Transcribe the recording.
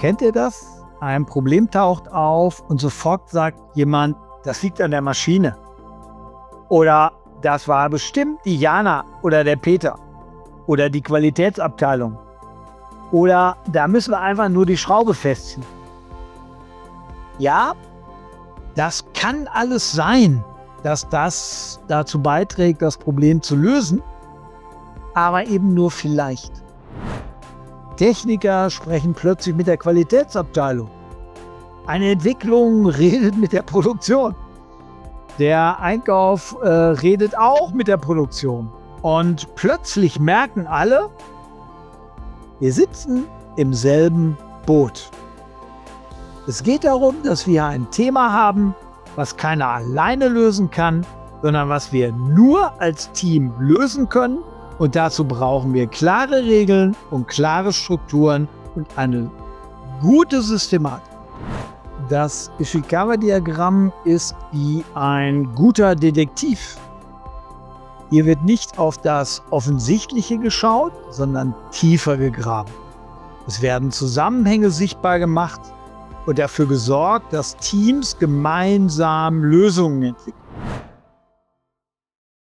Kennt ihr das? Ein Problem taucht auf und sofort sagt jemand, das liegt an der Maschine. Oder das war bestimmt die Jana oder der Peter oder die Qualitätsabteilung. Oder da müssen wir einfach nur die Schraube festziehen. Ja, das kann alles sein, dass das dazu beiträgt, das Problem zu lösen, aber eben nur vielleicht. Techniker sprechen plötzlich mit der Qualitätsabteilung. Eine Entwicklung redet mit der Produktion. Der Einkauf redet auch mit der Produktion. Und plötzlich merken alle, wir sitzen im selben Boot. Es geht darum, dass wir ein Thema haben, was keiner alleine lösen kann, sondern was wir nur als Team lösen können. Und dazu brauchen wir klare Regeln und klare Strukturen und eine gute Systematik. Das Ishikawa-Diagramm ist wie ein guter Detektiv. Hier wird nicht auf das Offensichtliche geschaut, sondern tiefer gegraben. Es werden Zusammenhänge sichtbar gemacht und dafür gesorgt, dass Teams gemeinsam Lösungen entwickeln.